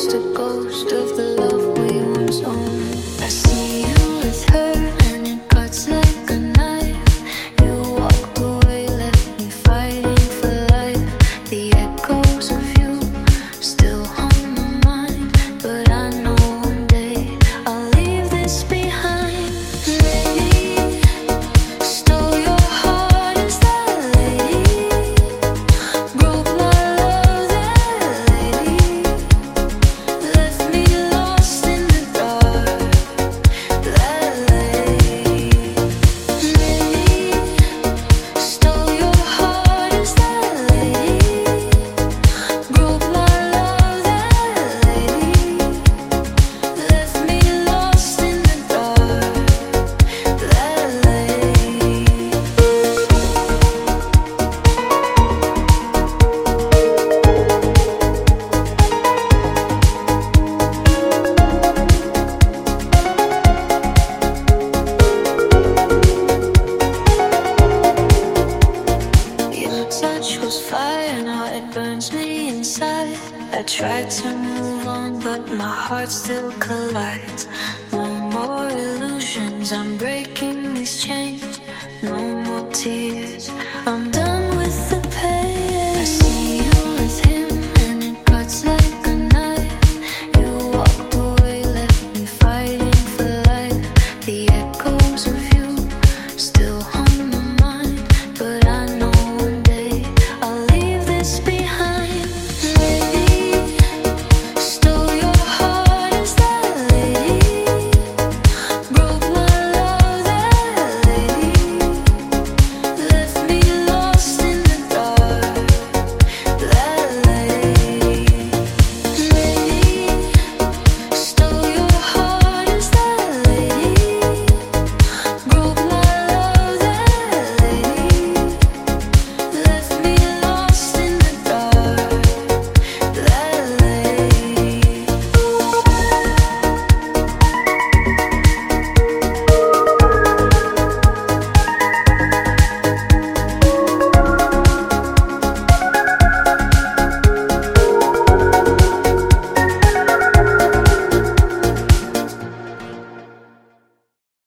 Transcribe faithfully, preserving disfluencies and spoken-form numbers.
just a ghost of the love we once owned. I see you with her and it cuts like a knife. You walked away, left me fighting for life. The echoes of you still haunt my mind, but I know one day I'll leave this behind. Lady, stole your heart, is that lady? Broke my love, that lady. Left me lost in the dark, that lady. Lady, stole your heart, is that lady? Broke my love, that lady. Left me lost in the dark, that lady. Your touch was fire, now it burns me inside. I tried to move on, but my heart still collides. No more illusions, I'm breaking these chains. No more tears, I'm done.